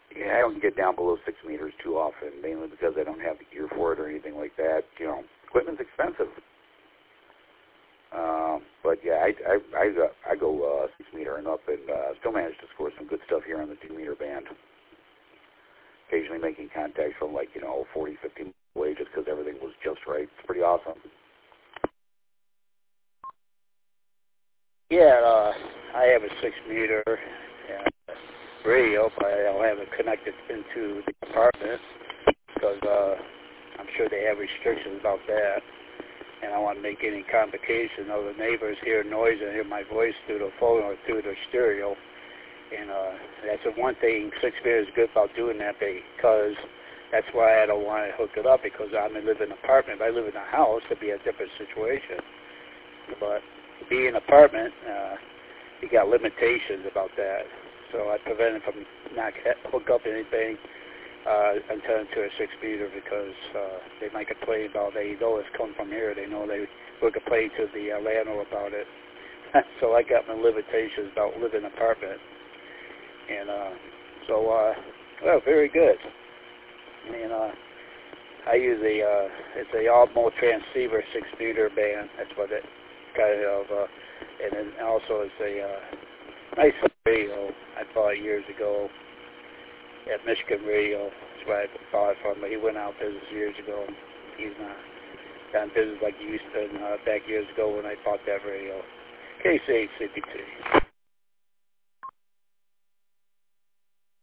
Yeah, I don't get down below 6 meters too often, mainly because I don't have the gear for it or anything like that. You know, equipment's expensive. But yeah, I go 6 meter and up, and still manage to score some good stuff here on the 2 meter band. Occasionally making contacts from 40, 50 miles away just because everything was just right. It's pretty awesome. Yeah, I have a 6 meter radio, but I don't have it connected into the apartment because I'm sure they have restrictions about that. And I want to make any complication of the neighbors hear noise and hear my voice through the phone or through the stereo. And that's the one thing 6 meters is good about doing that, because that's why I don't want to hook it up, because I'm in an apartment. If I live in a house, it'd be a different situation. But being an apartment, you got limitations about that. So I prevent it from not hook up anything until into a 6 meter, because they might complain about, they know it's come from here. They know they will complain to the landlord about it. So I got my limitations about living in an apartment. And well, very good. And I use it's a Osmo transceiver 6 meter band. That's what it kind of, and then also it's a nice radio I bought years ago at Michigan Radio. That's where I bought it from. But he went out of business years ago. He's not done business like he used to back years ago when I bought that radio. KCHCPT.